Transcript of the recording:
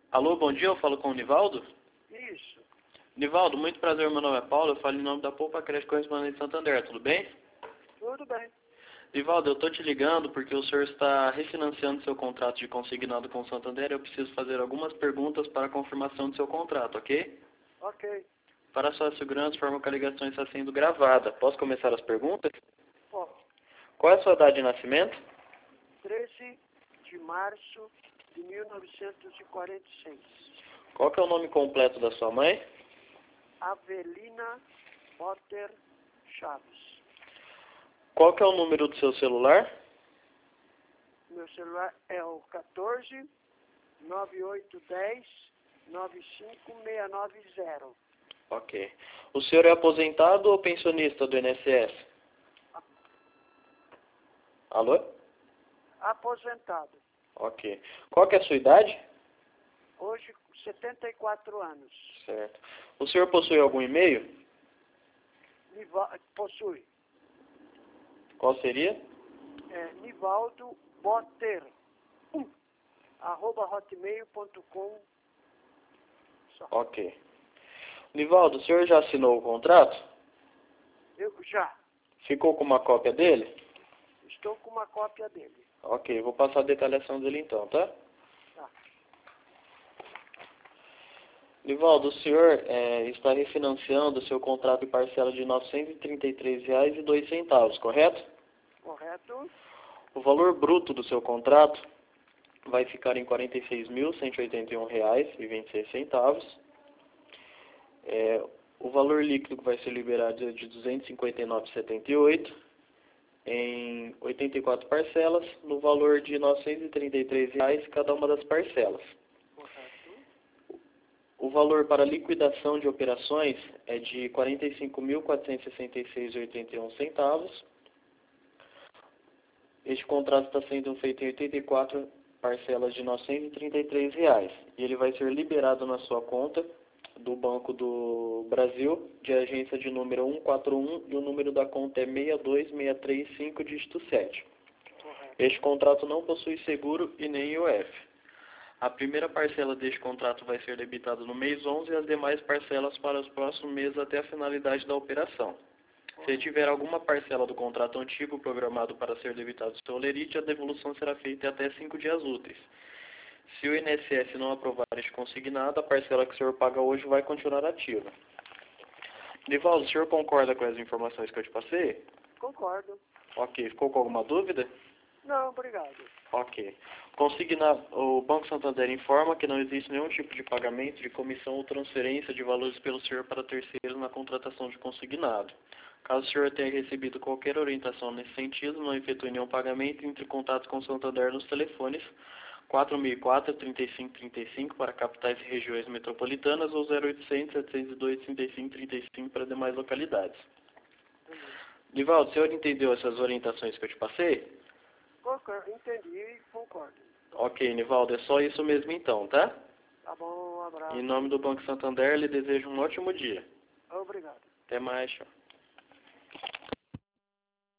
Alô, bom dia, eu falo com o Nivaldo? Isso, Nivaldo, muito prazer, meu nome é Paulo, eu falo em nome da Poupa Crédito Correspondente de Santander, tudo bem? tudo bem. Nivaldo, eu estou te ligando porque o senhor está refinanciando seu contrato de consignado com o Santander e eu preciso fazer algumas perguntas para a confirmação do seu contrato, ok? Ok, Para sua segurança, informo que a ligação está sendo gravada. Posso começar as perguntas? ó, Qual é a sua data de nascimento? 13 de março de 1946. Qual que é o nome completo da sua mãe? Avelina Potter Chaves. Qual que é o número do seu celular? Meu celular é o 14 9810 95690. Ok. O senhor é aposentado ou pensionista do INSS? Alô? Aposentado. Ok. Qual que é a sua idade? Hoje, 74 anos. Certo. O senhor possui algum e-mail? Possui. Qual seria? Nivaldo Potter, @hotmail.com. Só. Ok. Nivaldo, o senhor já assinou o contrato? Eu já Ficou com uma cópia dele? estou com uma cópia dele. Ok, vou passar a detalhação dele então, tá? Tá. Nivaldo, o senhor está refinanciando o seu contrato de parcela de R$ 933,02, correto? Correto? O valor bruto do seu contrato vai ficar em R$ 46.181,26. O valor líquido que vai ser liberado é de R$ 259,78 em 84 parcelas, no valor de R$ 933 cada uma das parcelas. Correto. O valor para liquidação de operações é de R$ 45.466,81. Este contrato está sendo feito em 84 parcelas de R$ 933 e ele vai ser liberado na sua conta do Banco do Brasil, de agência de número 141 e o número da conta é 62635, dígito 7. Correto. Este contrato não possui seguro e nem IOF. A primeira parcela deste contrato vai ser debitada no mês 11 e as demais parcelas para os próximos meses até a finalidade da operação. Se tiver alguma parcela do contrato antigo programado para ser debitado do seu holerite, a devolução será feita em até 5 dias úteis. Se o INSS não aprovar este consignado, a parcela que o senhor paga hoje vai continuar ativa. Nivaldo, o senhor concorda com as informações que eu te passei? Concordo. Ok. Ficou com alguma dúvida? Não, obrigado. Ok. O Banco Santander informa que não existe nenhum tipo de pagamento de comissão ou transferência de valores pelo senhor para terceiros na contratação de consignado. Caso o senhor tenha recebido qualquer orientação nesse sentido, não efetue nenhum pagamento, entre em contato com o Santander nos telefones 4004-3535 para capitais e regiões metropolitanas ou 0800-702-3535 para demais localidades. Nivaldo, o senhor entendeu essas orientações que eu te passei? Concordo, entendi e concordo. Ok, Nivaldo, é só isso mesmo então, tá? Tá bom, um abraço. Em nome do Banco Santander, lhe desejo um ótimo dia. Obrigado. Até mais, tchau.